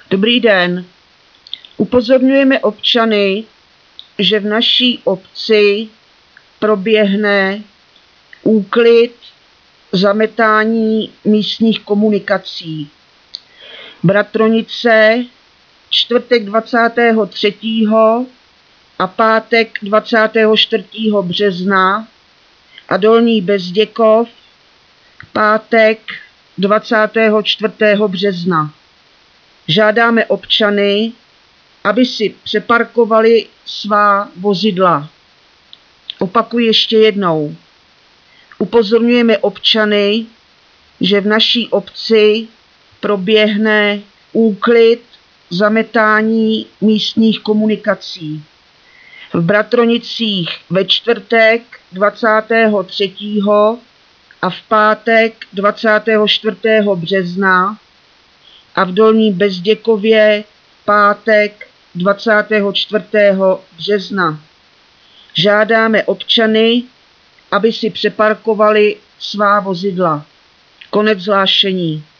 Dobrý den. Upozorňujeme občany, že v naší obci proběhne úklid, zametání místních komunikací. Bratronice čtvrtek 23. a pátek 24. března a Dolní Bezděkov pátek 24. března. Žádáme občany, aby si přeparkovali svá vozidla. Opakuji ještě jednou. Upozorňujeme občany, že v naší obci proběhne úklid, zametání místních komunikací. V Bratronicích ve čtvrtek 23. a v pátek 24. března a v Dolním Bezděkově pátek 24. března. Žádáme občany, aby si přeparkovali svá vozidla. Konec hlášení.